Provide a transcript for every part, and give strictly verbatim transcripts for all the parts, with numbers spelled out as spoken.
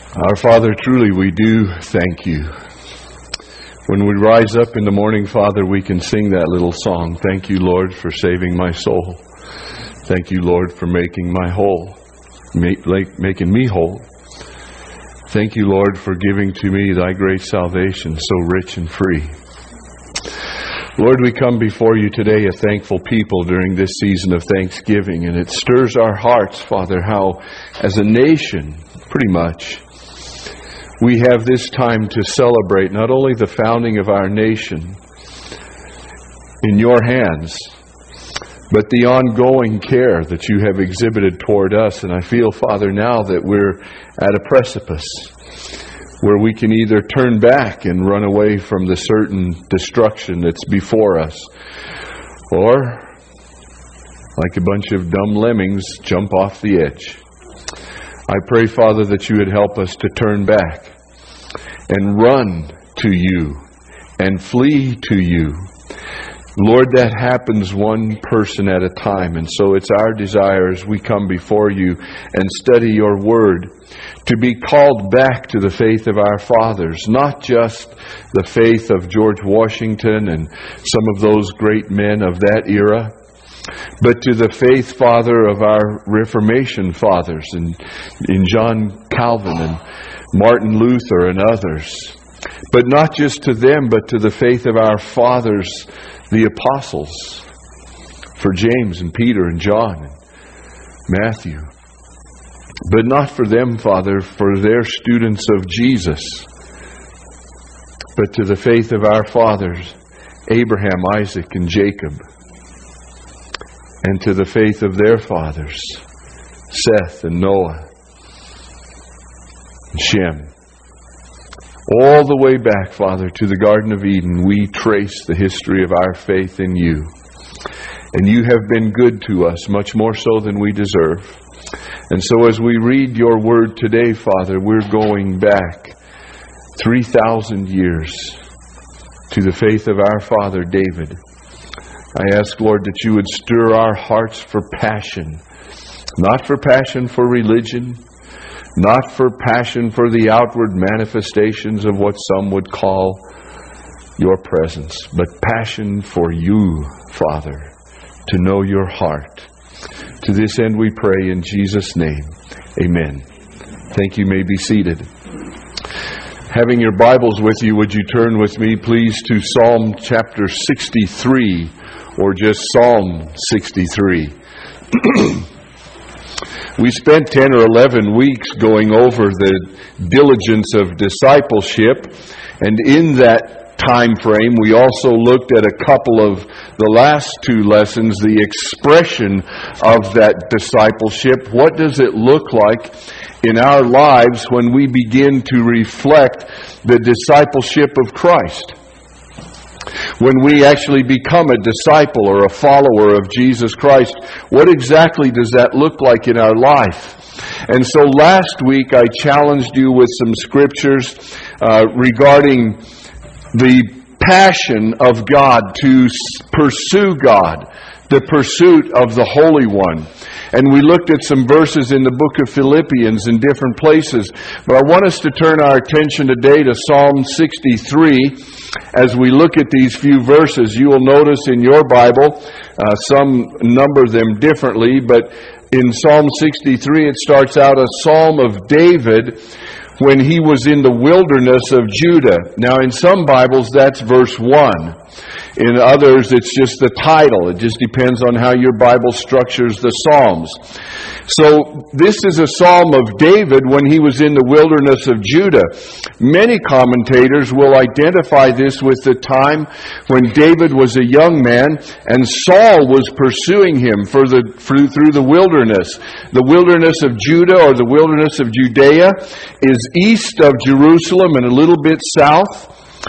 Our Father, truly we do thank you. When we rise up in the morning, Father, we can sing that little song. Thank you, Lord, for saving my soul. Thank you, Lord, for making my whole, make, like, making me whole. Thank you, Lord, for giving to me thy great salvation, so rich and free. Lord, we come before you today a thankful people during this season of Thanksgiving, and it stirs our hearts, Father, how as a nation, pretty much, we have this time to celebrate not only the founding of our nation in your hands, but the ongoing care that you have exhibited toward us. And I feel, Father, now that we're at a precipice where we can either turn back and run away from the certain destruction that's before us, or, like a bunch of dumb lemmings, jump off the edge. I pray, Father, that you would help us to turn back and run to you and flee to you. Lord, that happens one person at a time, and so it's our desire as we come before you and study your word to be called back to the faith of our fathers, not just the faith of George Washington and some of those great men of that era, but to the faith, Father, of our Reformation fathers in, in John Calvin and Martin Luther and others. But not just to them, but to the faith of our fathers, the apostles, for James and Peter and John and Matthew. But not for them, Father, for their students of Jesus, but to the faith of our fathers, Abraham, Isaac, and Jacob, and to the faith of their fathers, Seth and Noah and Shem. All the way back, Father, to the Garden of Eden, we trace the history of our faith in you. And you have been good to us, much more so than we deserve. And so as we read your word today, Father, we're going back three thousand years to the faith of our father David. I ask, Lord, that you would stir our hearts for passion, not for passion for religion, not for passion for the outward manifestations of what some would call your presence, but passion for you, Father, to know your heart. To this end we pray in Jesus' name. Amen. Thank you. You may be seated. Having your Bibles with you, would you turn with me, please, to Psalm chapter sixty-three, or just Psalm sixty-three. We spent ten or eleven weeks going over the diligence of discipleship, and in that time frame we also looked at a couple of the last two lessons, the expression of that discipleship. What does it look like in our lives when we begin to reflect the discipleship of Christ? When we actually become a disciple or a follower of Jesus Christ, what exactly does that look like in our life? And so last week I challenged you with some scriptures uh, regarding the passion of God to pursue God, the pursuit of the Holy One. And we looked at some verses in the book of Philippians in different places. But I want us to turn our attention today to Psalm sixty-three. As we look at these few verses, you will notice in your Bible, uh, some number them differently, but in Psalm sixty-three it starts out a psalm of David when he was in the wilderness of Judah. Now in some Bibles that's verse one. In others it's just the title. It just depends on how your Bible structures the Psalms. So this is a psalm of David when he was in the wilderness of Judah. Many commentators will identify this with the time when David was a young man and Saul was pursuing him for the, through, through the wilderness. The wilderness of Judah, or the wilderness of Judea, is east of Jerusalem and a little bit south.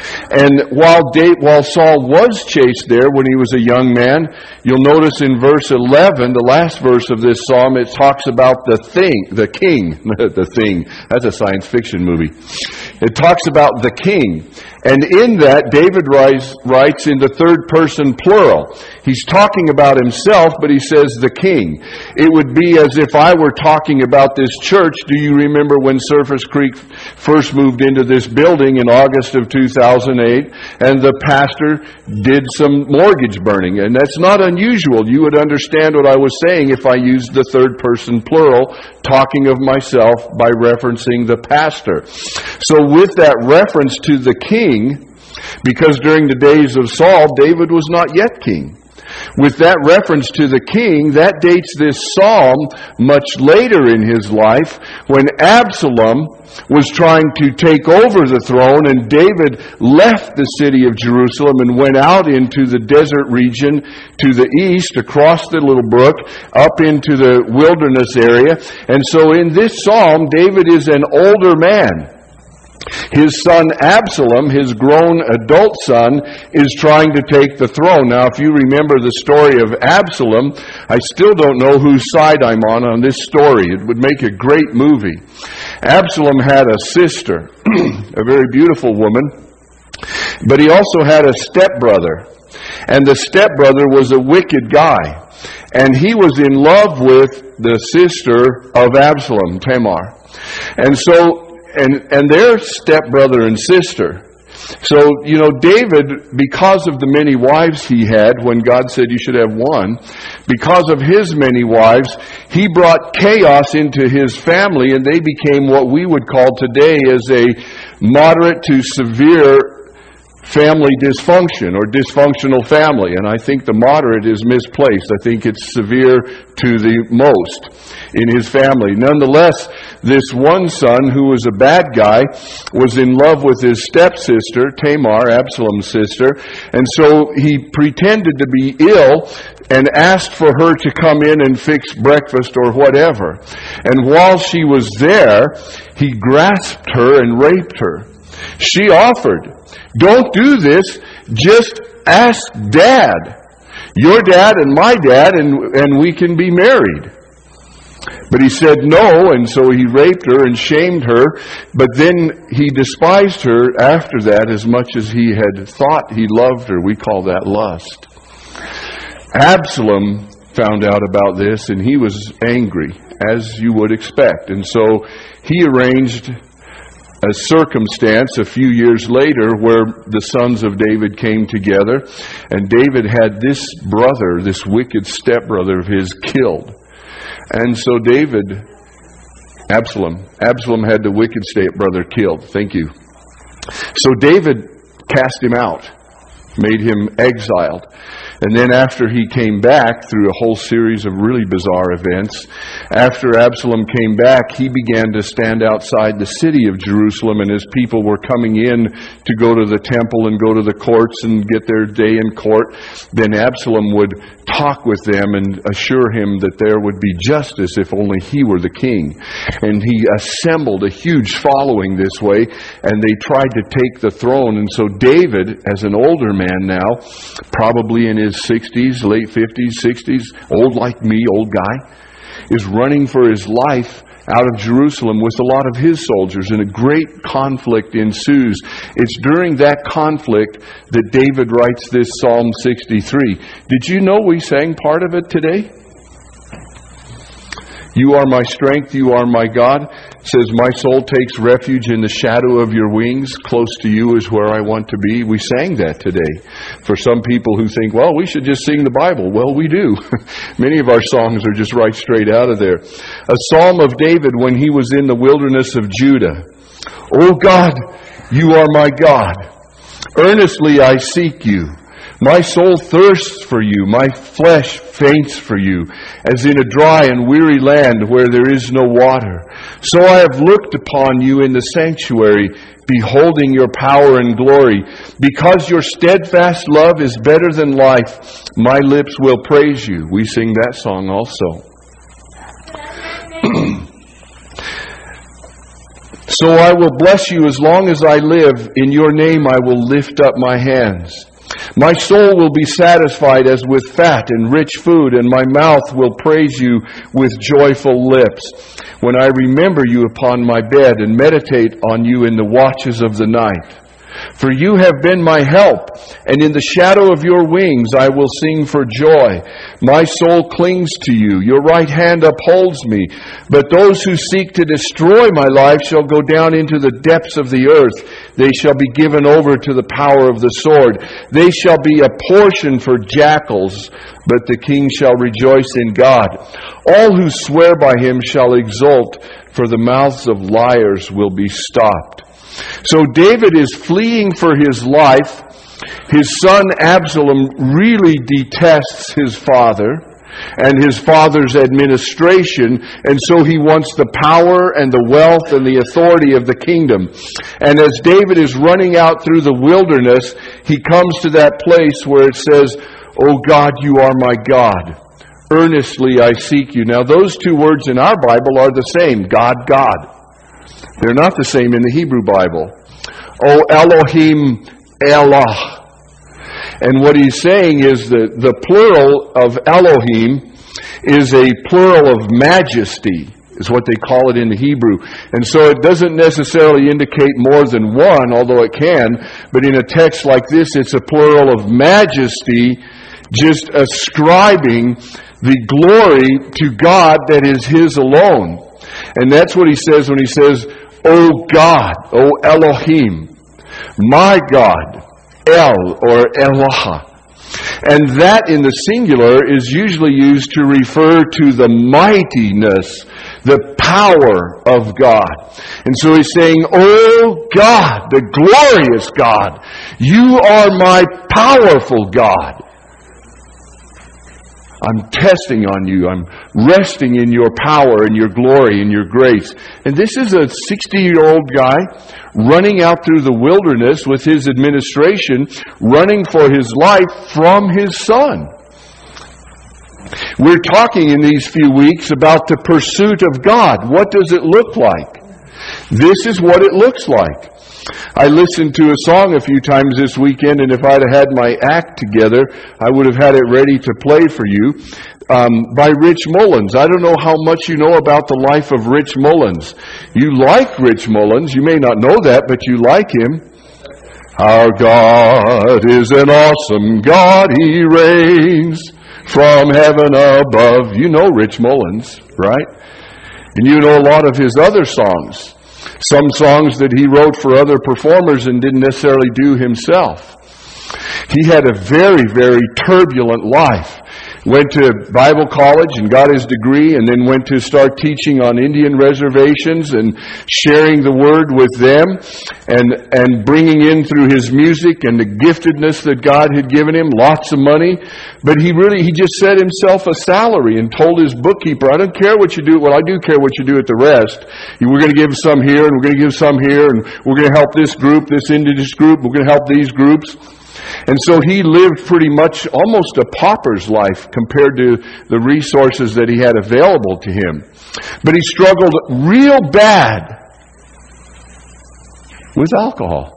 And while Da- while Saul was chased there when he was a young man, you'll notice in verse eleven, the last verse of this psalm, it talks about the thing, the king, the thing. That's a science fiction movie. It talks about the king. And in that, David writes, writes in the third person plural. He's talking about himself, but he says the king. It would be as if I were talking about this church. Do you remember when Surface Creek first moved into this building in August of two thousand eight, and the pastor did some mortgage burning? And that's not unusual. You would understand what I was saying if I used the third person plural, talking of myself by referencing the pastor. So with that reference to the king, because during the days of Saul, David was not yet king. With that reference to the king, that dates this psalm much later in his life when Absalom was trying to take over the throne, and David left the city of Jerusalem and went out into the desert region to the east, across the little brook, up into the wilderness area. And so in this psalm, David is an older man. His son Absalom, his grown adult son, is trying to take the throne. Now, if you remember the story of Absalom, I still don't know whose side I'm on on this story. It would make a great movie. Absalom had a sister, a very beautiful woman, but he also had a stepbrother. And the stepbrother was a wicked guy. And he was in love with the sister of Absalom, Tamar. And so And and their stepbrother and sister. So, you know, David, because of the many wives he had, when God said you should have one, because of his many wives, he brought chaos into his family, and they became what we would call today as a moderate to severe family dysfunction or dysfunctional family. And I think the moderate is misplaced. I think it's severe to the most in his family. Nonetheless, this one son, who was a bad guy, was in love with his stepsister, Tamar, Absalom's sister, and so he pretended to be ill and asked for her to come in and fix breakfast or whatever. And while she was there, he grasped her and raped her. She offered, "Don't do this, just ask Dad, your dad and my dad, and, and we can be married." But he said no, and so he raped her and shamed her, but then he despised her after that as much as he had thought he loved her. We call that lust. Absalom found out about this, and he was angry, as you would expect. And so he arranged a circumstance a few years later where the sons of David came together, and David had this brother, this wicked stepbrother of his, killed. And so David, Absalom, Absalom had the wicked stepbrother killed. Thank you. So David cast him out, made him exiled. And then after he came back through a whole series of really bizarre events, after Absalom came back, he began to stand outside the city of Jerusalem, and as people were coming in to go to the temple and go to the courts and get their day in court, then Absalom would talk with them and assure him that there would be justice if only he were the king. And he assembled a huge following this way, and they tried to take the throne. And so David, as an older man now, probably in his sixties, late fifties, sixties, old like me, old guy, is running for his life out of Jerusalem with a lot of his soldiers, and a great conflict ensues. It's during that conflict that David writes this Psalm sixty-three. Did you know we sang part of it today? You are my strength, you are my God. It says, my soul takes refuge in the shadow of your wings. Close to you is where I want to be. We sang that today. For some people who think, well, we should just sing the Bible. Well, we do. Many of our songs are just right straight out of there. A psalm of David when he was in the wilderness of Judah. O God, you are my God. Earnestly I seek you. My soul thirsts for you, my flesh faints for you, as in a dry and weary land where there is no water. So I have looked upon you in the sanctuary, beholding your power and glory. Because your steadfast love is better than life, my lips will praise you. We sing that song also. So I will bless you as long as I live. In your name I will lift up my hands. My soul will be satisfied as with fat and rich food, and my mouth will praise you with joyful lips. When I remember you upon my bed and meditate on you in the watches of the night. For you have been my help, and in the shadow of your wings I will sing for joy. My soul clings to you, your right hand upholds me. But those who seek to destroy my life shall go down into the depths of the earth. They shall be given over to the power of the sword. They shall be a portion for jackals, but the king shall rejoice in God. All who swear by him shall exult, for the mouths of liars will be stopped. So David is fleeing for his life. His son Absalom really detests his father and his father's administration, and so he wants the power and the wealth and the authority of the kingdom. And as David is running out through the wilderness, he comes to that place where it says, "O God, you are my God. Earnestly I seek you." Now those two words in our Bible are the same, God, God. They're not the same in the Hebrew Bible. O Elohim Elah. And what he's saying is that the plural of Elohim is a plural of majesty, is what they call it in the Hebrew. And so it doesn't necessarily indicate more than one, although it can. But in a text like this, it's a plural of majesty, just ascribing the glory to God that is His alone. And that's what he says when he says, O God, O Elohim, my God, El or Elah. And that in the singular is usually used to refer to the mightiness, the power of God. And so he's saying, O God, the glorious God, you are my powerful God. I'm testing on you. I'm resting in your power and your glory and your grace. And this is a sixty-year-old guy running out through the wilderness with his administration, running for his life from his son. We're talking in these few weeks about the pursuit of God. What does it look like? This is what it looks like. I listened to a song a few times this weekend, and if I'd have had my act together, I would have had it ready to play for you, um, by Rich Mullins. I don't know how much you know about the life of Rich Mullins. You like Rich Mullins. You may not know that, but you like him. Our God is an awesome God. He reigns from heaven above. You know Rich Mullins, right? And you know a lot of his other songs. Some songs that he wrote for other performers and didn't necessarily do himself. He had a very, very turbulent life. Went to Bible college and got his degree, and then went to start teaching on Indian reservations and sharing the Word with them, and and bringing in through his music and the giftedness that God had given him, lots of money. But he really, he just set himself a salary and told his bookkeeper, I don't care what you do. Well, I do care what you do at the rest. We're going to give some here, and we're going to give some here, and we're going to help this group, this indigenous group, we're going to help these groups. And so he lived pretty much almost a pauper's life compared to the resources that he had available to him. But he struggled real bad with alcohol.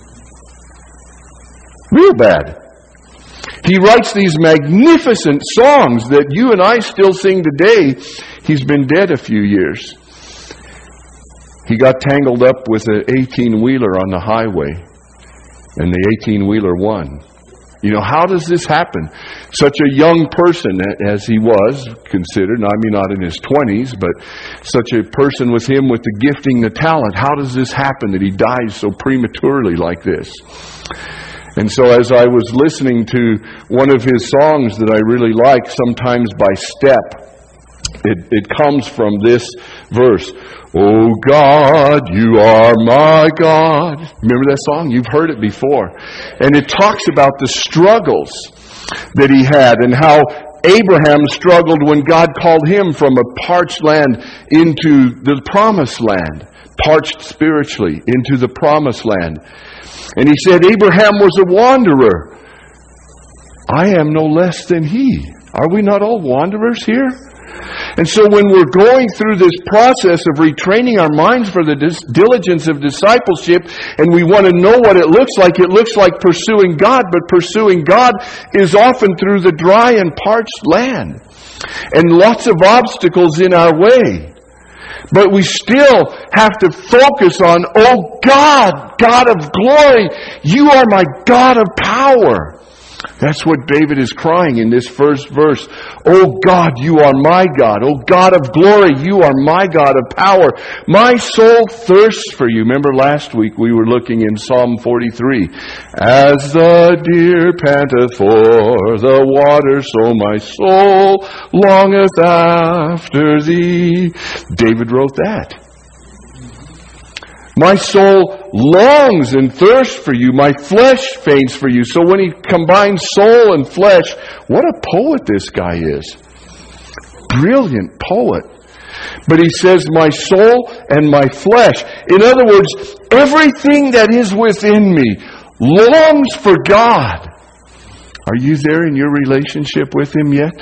Real bad. He writes these magnificent songs that you and I still sing today. He's been dead a few years. He got tangled up with an eighteen-wheeler on the highway. And the eighteen-wheeler won. You know, how does this happen? Such a young person as he was considered, I mean not in his twenties, but such a person with him with the gifting, the talent. How does this happen that he dies so prematurely like this? And so as I was listening to one of his songs that I really like, Sometimes by Step, it, it comes from this verse. Oh God, you are my God. Remember that song? You've heard it before. And it talks about the struggles that he had and how Abraham struggled when God called him from a parched land into the promised land. Parched spiritually into the promised land. And he said, Abraham was a wanderer. I am no less than he. Are we not all wanderers here? And so when we're going through this process of retraining our minds for the dis- diligence of discipleship, and we want to know what it looks like, it looks like pursuing God, but pursuing God is often through the dry and parched land. And lots of obstacles in our way. But we still have to focus on, oh God, God of glory, you are my God of power. That's what David is crying in this first verse. Oh God, you are my God. Oh God of glory, you are my God of power. My soul thirsts for you. Remember last week we were looking in Psalm forty-three. As the deer panteth for the water, so my soul longeth after thee. David wrote that. My soul longs and thirsts for you. My flesh faints for you. So when he combines soul and flesh, what a poet this guy is. Brilliant poet. But he says, my soul and my flesh. In other words, everything that is within me longs for God. Are you there in your relationship with Him yet?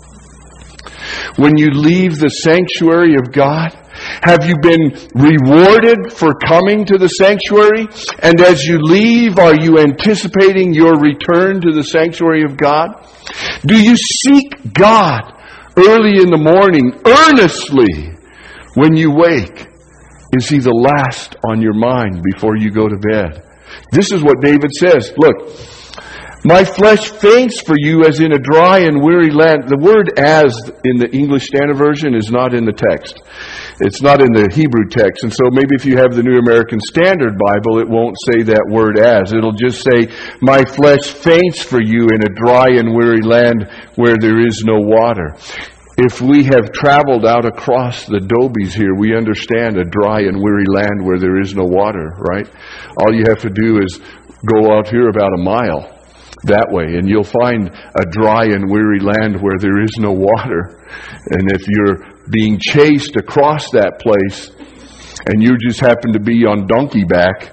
When you leave the sanctuary of God, have you been rewarded for coming to the sanctuary? And as you leave, are you anticipating your return to the sanctuary of God? Do you seek God early in the morning, earnestly, when you wake? Is He the last on your mind before you go to bed? This is what David says. Look, my flesh faints for you as in a dry and weary land. The word as in the English Standard Version is not in the text. It's not in the Hebrew text. And so maybe if you have the New American Standard Bible, it won't say that word as. It'll just say, my flesh faints for you in a dry and weary land where there is no water. If we have traveled out across the Dobies here, we understand a dry and weary land where there is no water, right? All you have to do is go out here about a mile that way, and you'll find a dry and weary land where there is no water. And if you're being chased across that place, and you just happen to be on donkey back,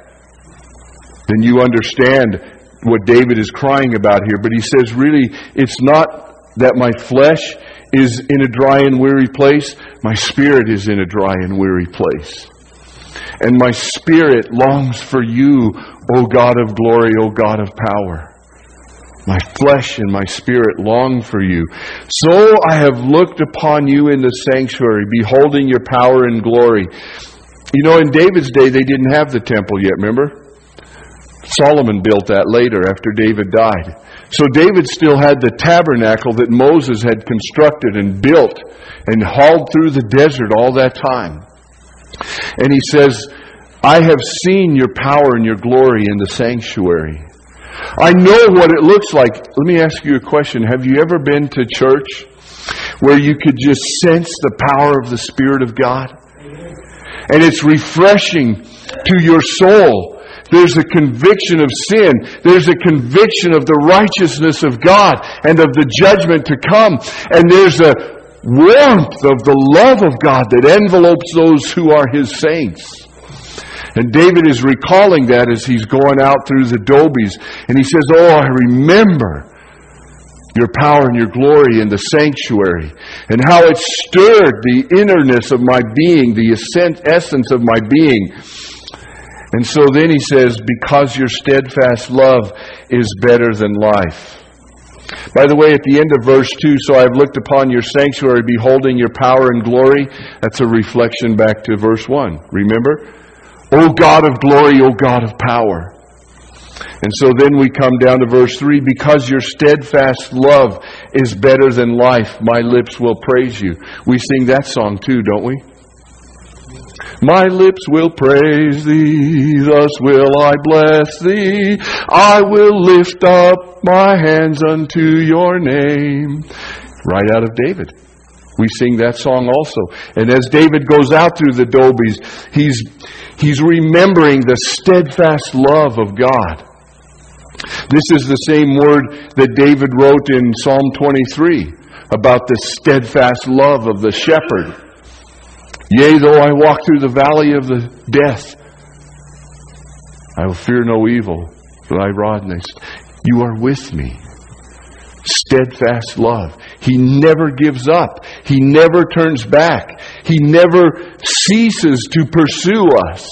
then you understand what David is crying about here. But he says, really, it's not that my flesh is in a dry and weary place. My spirit is in a dry and weary place. And my spirit longs for you, O God of glory, O God of power. My flesh and my spirit long for you. So I have looked upon you in the sanctuary, beholding your power and glory. You know, in David's day, they didn't have the temple yet, remember? Solomon built that later after David died. So David still had the tabernacle that Moses had constructed and built and hauled through the desert all that time. And he says, I have seen your power and your glory in the sanctuary. I know what it looks like. Let me ask you a question. Have you ever been to church where you could just sense the power of the Spirit of God? And it's refreshing to your soul. There's a conviction of sin. There's a conviction of the righteousness of God and of the judgment to come. And there's a warmth of the love of God that envelopes those who are His saints. And David is recalling that as he's going out through the Dobies. And he says, oh, I remember your power and your glory in the sanctuary, and how it stirred the innerness of my being, the essence of my being. And so then he says, because your steadfast love is better than life. By the way, at the end of verse two, so I've looked upon your sanctuary, beholding your power and glory. That's a reflection back to verse one. Remember? O God of glory, O God of power. And so then we come down to verse three. Because your steadfast love is better than life, my lips will praise you. We sing that song too, don't we? My lips will praise thee, thus will I bless thee. I will lift up my hands unto your name. Right out of David. We sing that song also. And as David goes out through the Dobies, he's He's remembering the steadfast love of God. This is the same word that David wrote in Psalm twenty-three about the steadfast love of the shepherd. Yea, though I walk through the valley of the death, I will fear no evil, for thy rod and thy staff, you are with me. steadfast love. He never gives up. He never turns back. He never ceases to pursue us.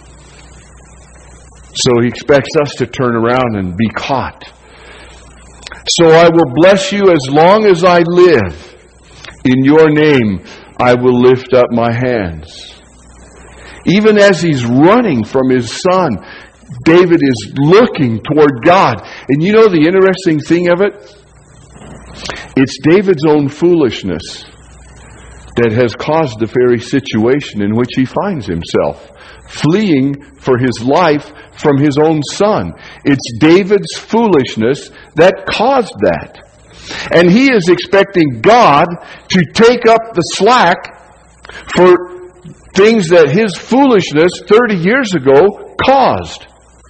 So He expects us to turn around and be caught. So I will bless you as long as I live. In your name I will lift up my hands. Even as he's running from his son, David is looking toward God. And you know the interesting thing of it? It's David's own foolishness that has caused the very situation in which he finds himself, fleeing for his life from his own son. It's David's foolishness that caused that. And he is expecting God to take up the slack for things that his foolishness thirty years ago caused.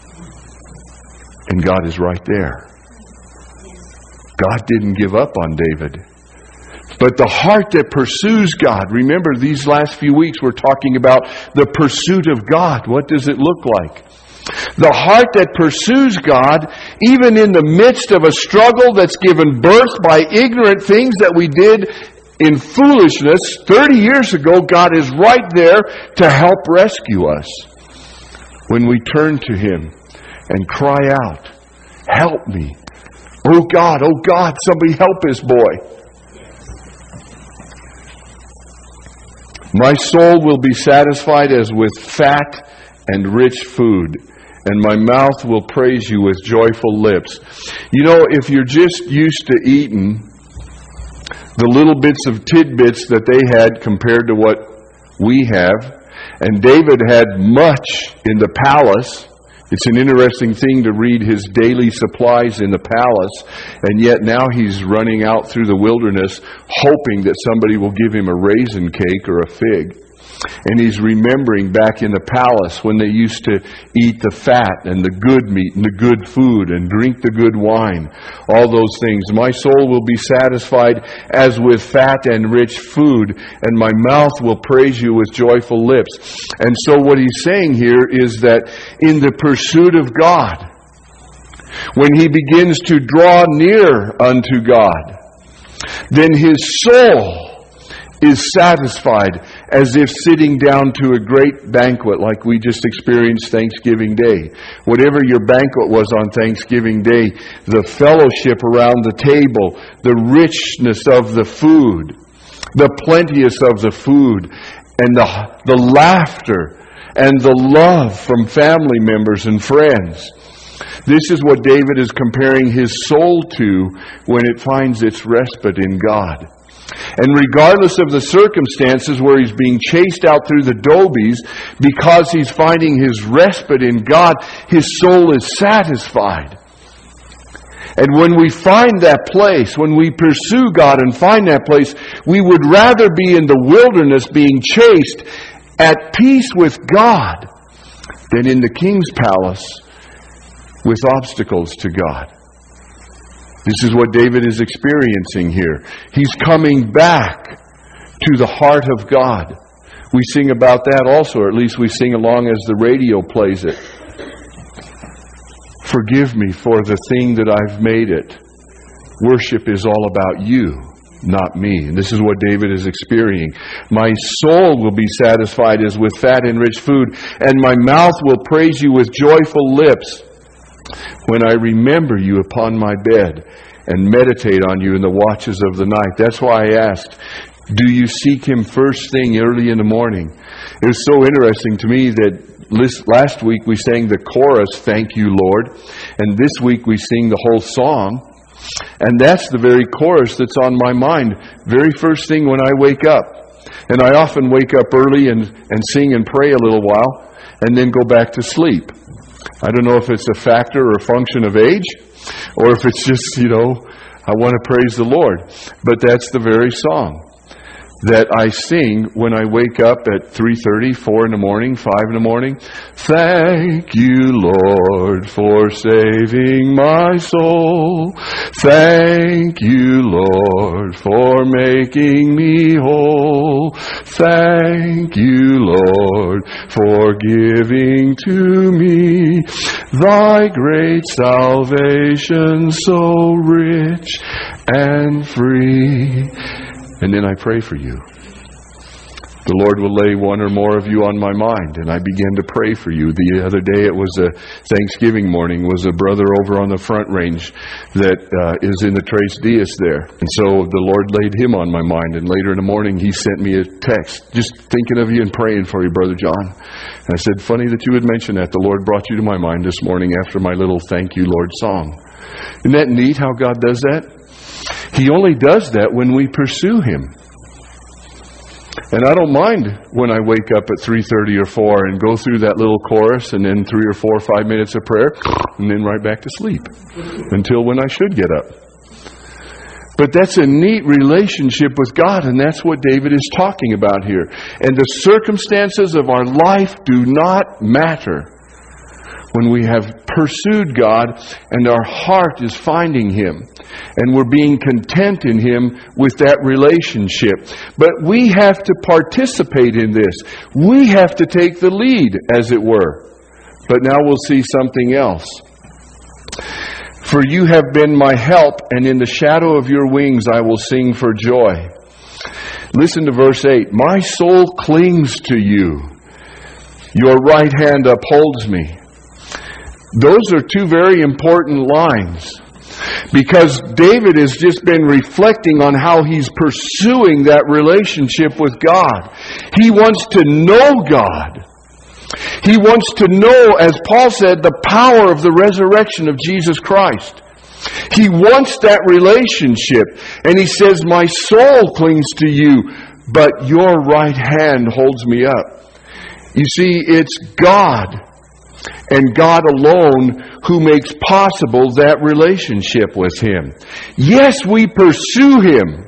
And God is right there. God didn't give up on David. But the heart that pursues God, remember these last few weeks we're talking about the pursuit of God. What does it look like? The heart that pursues God, even in the midst of a struggle that's given birth by ignorant things that we did in foolishness thirty years ago, God is right there to help rescue us. When we turn to Him and cry out, help me. Oh God, oh God, somebody help this boy. My soul will be satisfied as with fat and rich food, and my mouth will praise you with joyful lips. You know, if you're just used to eating the little bits of tidbits that they had compared to what we have, and David had much in the palace. It's an interesting thing to read his daily supplies in the palace, and yet now he's running out through the wilderness hoping that somebody will give him a raisin cake or a fig. And he's remembering back in the palace when they used to eat the fat and the good meat and the good food and drink the good wine. All those things. My soul will be satisfied as with fat and rich food, and my mouth will praise you with joyful lips. And so what he's saying here is that in the pursuit of God, when he begins to draw near unto God, then his soul is satisfied as if sitting down to a great banquet like we just experienced Thanksgiving Day. Whatever your banquet was on Thanksgiving Day, the fellowship around the table, the richness of the food, the plenteous of the food, and the, the laughter and the love from family members and friends. This is what David is comparing his soul to when it finds its respite in God. And regardless of the circumstances where he's being chased out through the dobies, because he's finding his respite in God, his soul is satisfied. And when we find that place, when we pursue God and find that place, we would rather be in the wilderness being chased at peace with God than in the king's palace with obstacles to God. This is what David is experiencing here. He's coming back to the heart of God. We sing about that also, or at least we sing along as the radio plays it. Forgive me for the thing that I've made it. Worship is all about you, not me. And this is what David is experiencing. My soul will be satisfied as with fat and rich food, and my mouth will praise you with joyful lips. When I remember you upon my bed and meditate on you in the watches of the night. That's why I asked, do you seek Him first thing early in the morning? It was so interesting to me that last week we sang the chorus, Thank You, Lord. And this week we sing the whole song. And that's the very chorus that's on my mind. Very first thing when I wake up. And I often wake up early and, and sing and pray a little while and then go back to sleep. I don't know if it's a factor or a function of age, or if it's just, you know, I want to praise the Lord. But that's the very song. that I sing when I wake up at three thirty, four in the morning, five in the morning. Thank you, Lord, for saving my soul. Thank you, Lord, for making me whole. Thank you, Lord, for giving to me thy great salvation, so rich and free. And then I pray for you. The Lord will lay one or more of you on my mind, and I begin to pray for you. The other day, it was a Thanksgiving morning, was a brother over on the Front Range that uh, is in the Tres Dias there. And so the Lord laid him on my mind, and later in the morning, he sent me a text, just thinking of you and praying for you, Brother John. And I said, funny that you would mention that. The Lord brought you to my mind this morning after my little Thank You, Lord song. Isn't that neat how God does that? He only does that when we pursue Him. And I don't mind when I wake up at three thirty or four and go through that little chorus and then three or four or five minutes of prayer and then right back to sleep until when I should get up. But that's a neat relationship with God, and that's what David is talking about here. And the circumstances of our life do not matter when we have pursued God and our heart is finding Him and we're being content in Him with that relationship. But we have to participate in this. We have to take the lead, as it were. But now we'll see something else. For you have been my help, and in the shadow of your wings I will sing for joy. Listen to verse eight. My soul clings to you. Your right hand upholds me. Those are two very important lines, because David has just been reflecting on how he's pursuing that relationship with God. He wants to know God. He wants to know, as Paul said, the power of the resurrection of Jesus Christ. He wants that relationship. And he says, my soul clings to you, but your right hand holds me up. You see, it's God and God alone who makes possible that relationship with Him. Yes, we pursue Him.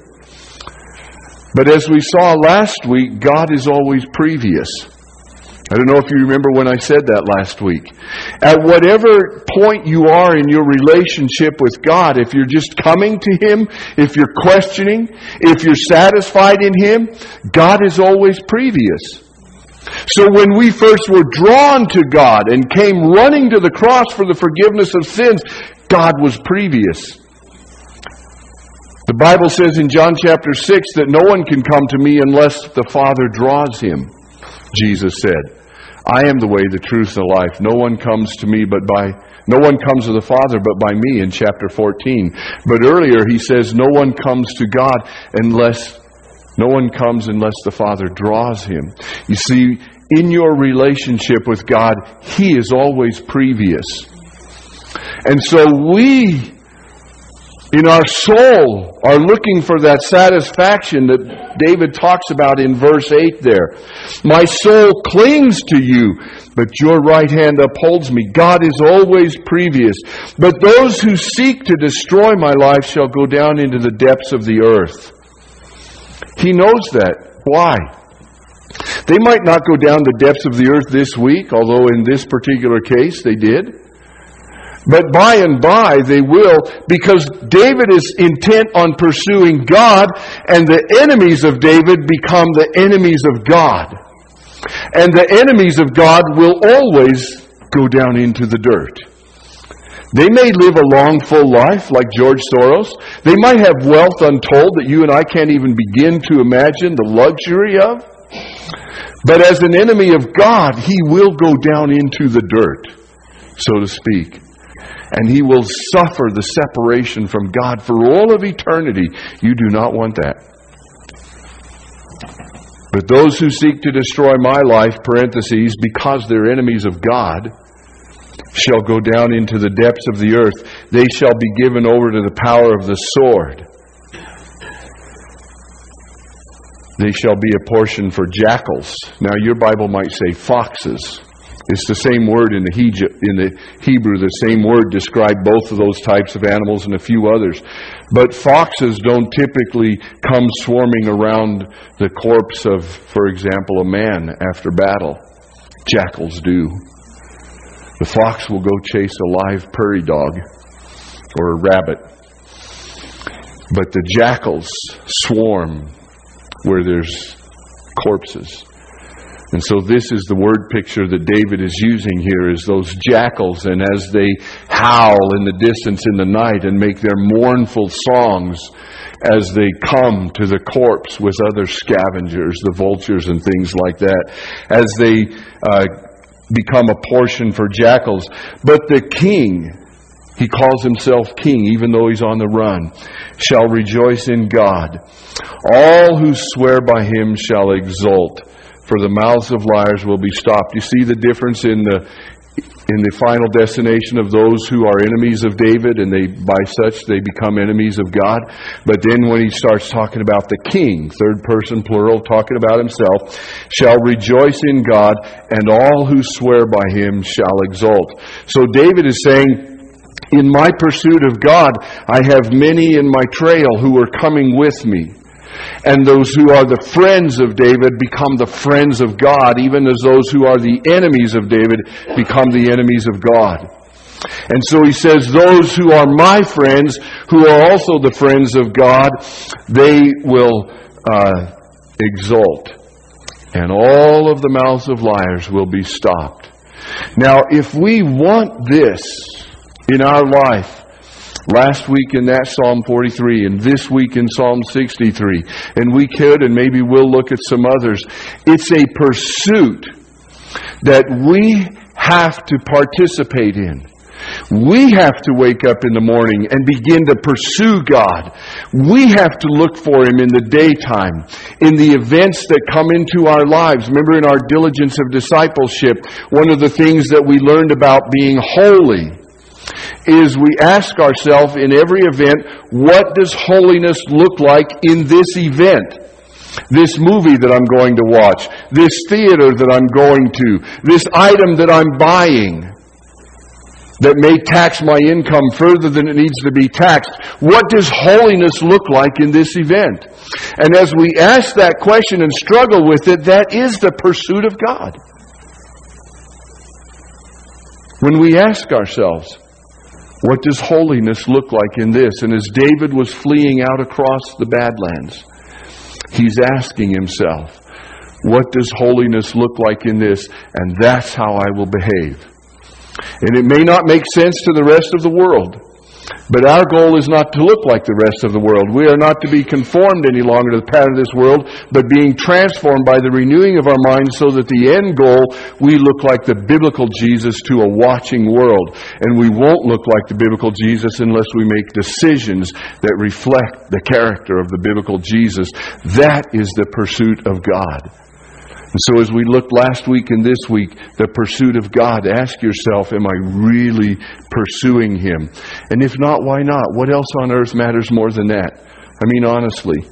But as we saw last week, God is always previous. I don't know if you remember when I said that last week. At whatever point you are in your relationship with God, if you're just coming to Him, if you're questioning, if you're satisfied in Him, God is always previous. So when we first were drawn to God and came running to the cross for the forgiveness of sins, God was previous. The Bible says in John chapter six that no one can come to me unless the Father draws him. Jesus said, I am the way, the truth, and the life. No one comes to me but by, no one comes to the Father but by me in chapter fourteen. But earlier he says, no one comes to God unless No one comes unless the Father draws him. You see, in your relationship with God, He is always previous. And so we, in our soul, are looking for that satisfaction that David talks about in verse eight there. My soul clings to you, but your right hand upholds me. God is always previous. But those who seek to destroy my life shall go down into the depths of the earth. He knows that. Why? They might not go down the depths of the earth this week, although in this particular case they did. But by and by they will, because David is intent on pursuing God, and the enemies of David become the enemies of God. And the enemies of God will always go down into the dirt. They may live a long, full life like George Soros. They might have wealth untold that you and I can't even begin to imagine the luxury of. But as an enemy of God, he will go down into the dirt, so to speak. And he will suffer the separation from God for all of eternity. You do not want that. But those who seek to destroy my life, parentheses, because they're enemies of God, shall go down into the depths of the earth. They shall be given over to the power of the sword. They shall be a portion for jackals. Now your Bible might say foxes. It's the same word in the in the Hebrew. The same word described both of those types of animals and a few others. But foxes don't typically come swarming around the corpse of, for example, a man after battle. Jackals do. The fox will go chase a live prairie dog or a rabbit. But the jackals swarm where there's corpses. And so this is the word picture that David is using here, is those jackals. And as they howl in the distance in the night and make their mournful songs as they come to the corpse with other scavengers, the vultures and things like that, as they uh, become a portion for jackals. But the king, he calls himself king even though he's on the run, shall rejoice in God. All who swear by him shall exult, for the mouths of liars will be stopped. You see the difference in the in the final destination of those who are enemies of David, and they by such they become enemies of God. But then when he starts talking about the king, third person plural, talking about himself, shall rejoice in God, and all who swear by him shall exult. So David is saying, in my pursuit of God, I have many in my trail who are coming with me. And those who are the friends of David become the friends of God, even as those who are the enemies of David become the enemies of God. And so he says, those who are my friends, who are also the friends of God, they will uh, exult. And all of the mouths of liars will be stopped. Now, if we want this in our life, last week in that Psalm forty-three, and this week in Psalm sixty-three, and we could, and maybe we'll look at some others. It's a pursuit that we have to participate in. We have to wake up in the morning and begin to pursue God. We have to look for him in the daytime, in the events that come into our lives. Remember, in our diligence of discipleship, one of the things that we learned about being holy is we ask ourselves in every event, what does holiness look like in this event? This movie that I'm going to watch, this theater that I'm going to, this item that I'm buying that may tax my income further than it needs to be taxed. What does holiness look like in this event? And as we ask that question and struggle with it, that is the pursuit of God. When we ask ourselves, what does holiness look like in this? And as David was fleeing out across the Badlands, he's asking himself, what does holiness look like in this? And that's how I will behave. And it may not make sense to the rest of the world, but our goal is not to look like the rest of the world. We are not to be conformed any longer to the pattern of this world, but being transformed by the renewing of our minds so that the end goal, we look like the biblical Jesus to a watching world. And we won't look like the biblical Jesus unless we make decisions that reflect the character of the biblical Jesus. That is the pursuit of God. And so as we looked last week and this week, the pursuit of God, ask yourself, am I really pursuing him? And if not, why not? What else on earth matters more than that? I mean, honestly,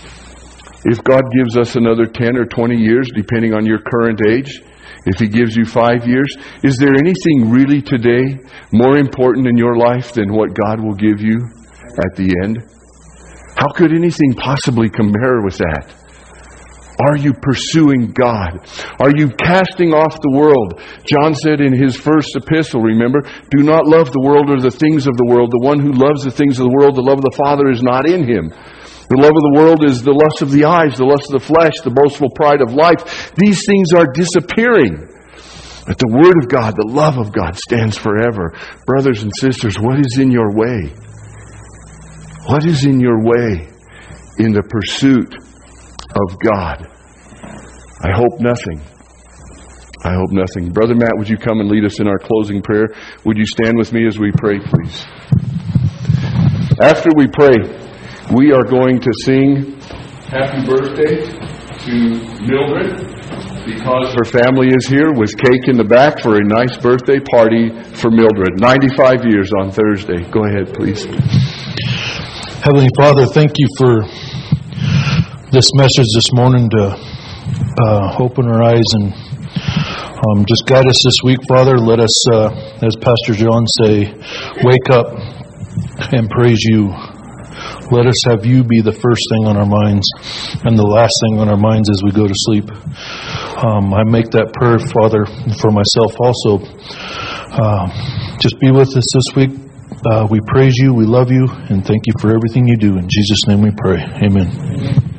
if God gives us another ten or twenty years, depending on your current age, if he gives you five years, is there anything really today more important in your life than what God will give you at the end? How could anything possibly compare with that? Are you pursuing God? Are you casting off the world? John said in his first epistle, remember, do not love the world or the things of the world. The one who loves the things of the world, the love of the Father is not in him. The love of the world is the lust of the eyes, the lust of the flesh, the boastful pride of life. These things are disappearing. But the Word of God, the love of God stands forever. Brothers and sisters, what is in your way? What is in your way in the pursuit of God? I hope nothing. I hope nothing. Brother Matt, would you come and lead us in our closing prayer? Would you stand with me as we pray, please? After we pray, we are going to sing Happy Birthday to Mildred, because her family is here with cake in the back for a nice birthday party for Mildred. ninety-five years on Thursday. Go ahead, please. Heavenly Father, thank you for this message this morning to uh, open our eyes and Um, just guide us this week, Father. Let us, uh, as Pastor John say, wake up and praise you. Let us have you be the first thing on our minds and the last thing on our minds as we go to sleep. Um, I make that prayer, Father, for myself also. Uh, just be with us this week. Uh, we praise you, we love you, and thank you for everything you do. In Jesus' name we pray. Amen.